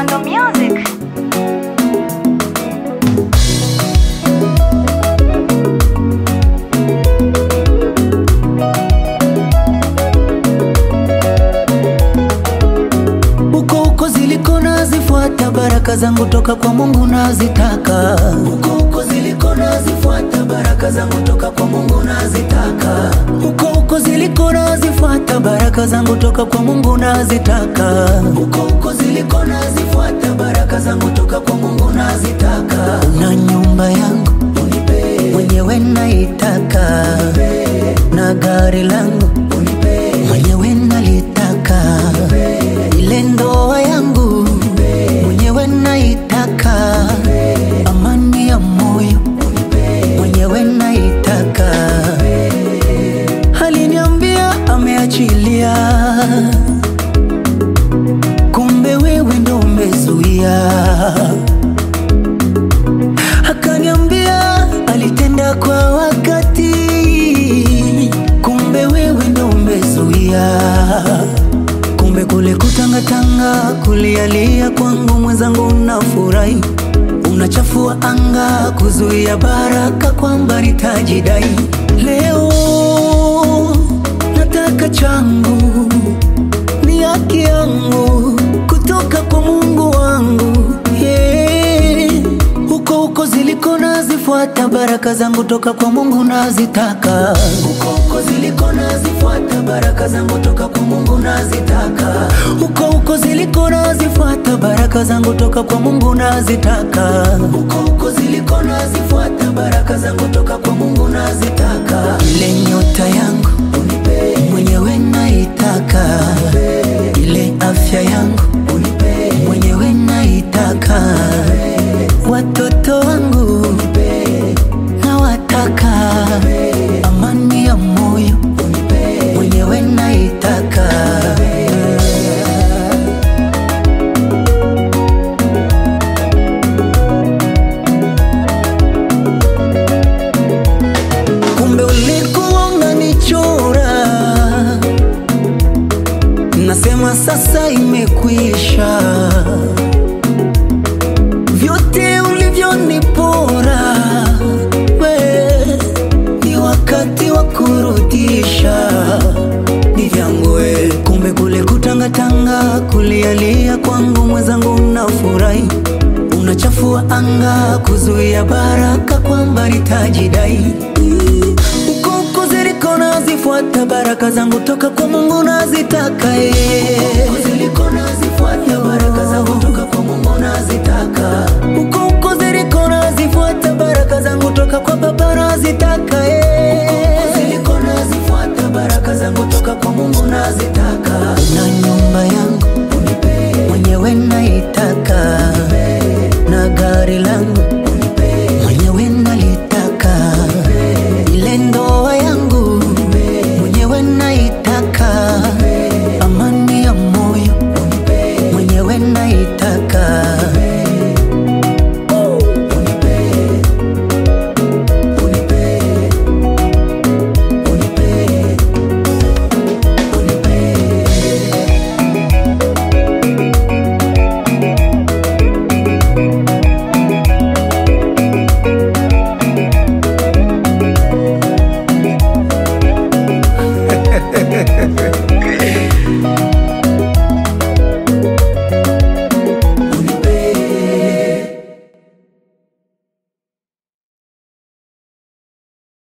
Kondo Music. Uko ziliko nazifuata baraka zangu toka kwa Mungu nazitaka. Uko ziliko nazifuata baraka zangu toka kwa Mungu nazitaka. Uko ziliko nazifuata baraka zangu toka kwa Mungu nazitaka. Uko ziliko nazifuata baraka zangu toka kwa Mungu nazitaka. Na nyumba yangu unipe, mwenyewe naitaka. Na gari langu unipe, mwenyewe nalitaka. Ile ndoa yangu mwenyewe naitaka. Amani ya moyo mwenyewe naitaka. Aliniambia ameachilia, kumbe wewe ndo umezuia. Akaniambia alitenda kwa wakati, kumbe wewe ndo umezuia. Kumbe kule kutangatanga kulialia kwangu mwenzangu unafurahi. Unachafua anga kuzuia baraka kwamba nitajidai. Leo nataka changu, ni haki yangu kutoka kwa Mungu wangu. Uko ziliko nazifuata baraka zangu toka kwa Mungu nazitaka. Uko ziliko nazifuata baraka zangu toka kwa Mungu nazitaka. Uko ziliko nazifuata baraka zangu toka kwa Mungu nazitaka. Uko ziliko nazifuata baraka zangu toka kwa Mungu nazitaka. Ile nyota yangu unipe, mwenyewe naitaka. Ile afya yangu unipe, mwenyewe naitaka. Watoto wangu nawataka. Amani ya moyo mwenyewe naitaka. Kumbe ulikuwa unanichora, nasema sasa imekwisha. Vyote ulivyonipora ni wakati wa kurudisha, ni vyangu we. Kumbe kule kutangatanga kulialia kwangu mwenzangu unafurahi. Unachafua anga kuzuia baraka kwamba nitajidai. Uko ziliko nazifuata baraka zangu toka kwa Mungu nazitaka. Uko ziliko nazifuata baraka zangu toka kwa Mungu nazitaka. Uko ziliko nazifuata baraka zangu toka kwa Baba nazitaka. Uko ziliko nazifuata baraka zangu toka kwa Mungu nazitaka. Na nyumba yangu unipe, mwenyewe naitaka.